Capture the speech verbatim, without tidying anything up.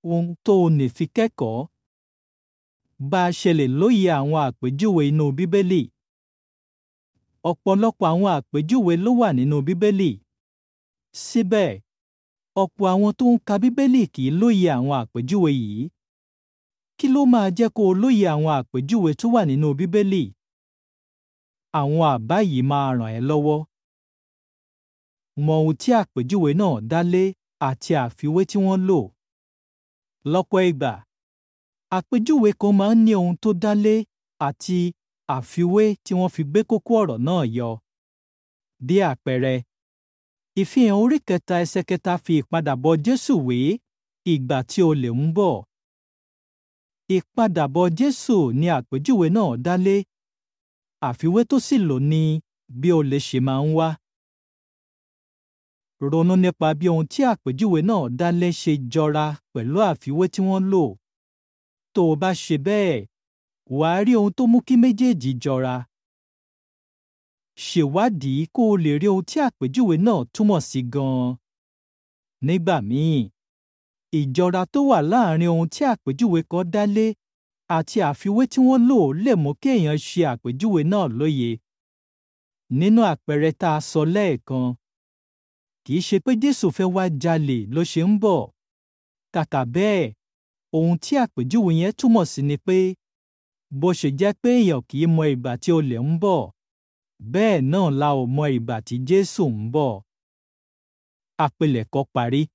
ohun tó o lè fi kẹ́kọ̀ọ́. Bá a ṣe lè lóye àwọn àpèjúwe inú Bíbélì. Ọ̀pọ̀lọpọ̀ àwọn àpèjúwe ló wà nínú Bíbélì. Síbẹ̀, ọ̀pọ̀ àwọn tó ń ka Bíbélì kì í lóye àwọn àpèjúwe yìí. Kí ló máa jẹ́ kó o lóye àwọn àpèjúwe tó wà nínú Bíbélì? Àwọn àbá yìí máa ràn ẹ́ lọ́wọ́. Mọ ohun tí àpèjúwe náà dá lé àti àfiwé tí wọ́n lò. Lọ́pọ̀ ìgbà, àpèjúwe kan máa ń ní ohun tó dá lé àti àfiwé tí wọ́n fi gbé kókó ọ̀rọ̀ náà yọ. Bí àpẹẹrẹ, Ìfihàn orí kẹta ẹsẹ̀ kẹta fi ìpadàbọ̀ Jésù wé ìgbà tí olè ń bọ̀. Ìpadàbọ̀ Jésù ni àpèjúwe náà dá lé. Àfiwé tó sì lò ní bí olè ṣe máa ń wá. Ronú nípa bí ohun tí àpèjúwe náà dá lé ṣe jọra pẹ̀lú àfiwé tí wọ́n lò. Tó o bá ṣe bẹ́ẹ̀, wàá rí ohun tó mú kí méjèèjì jọra. Ṣèwádìí kó o lè rí ohun tí àpèjúwe náà túmọ̀ sí gan-an. Nígbà míì, ìjọra tó wà láàárín ohun tí àpèjúwe kan dá lé àti àfiwé tí wọ́n lò lè mú kí èèyàn ṣe àpèjúwe náà lóye. Nínú àpẹẹrẹ tá a sọ lẹ́ẹ̀kan, kì í ṣe pé Jésù fẹ́ wá jalè ló ṣe ń bọ̀. Kàkà bẹ́ẹ̀, ohun tí àpèjúwe yẹn túmọ̀ sí ni pé bó ṣe jẹ́ pé èèyàn kì í mọ ìgbà tí olè ń bọ̀, bẹ́ẹ̀ náà la ò mọ ìgbà tí Jésù ń bọ̀. Àpilẹ̀kọ parí.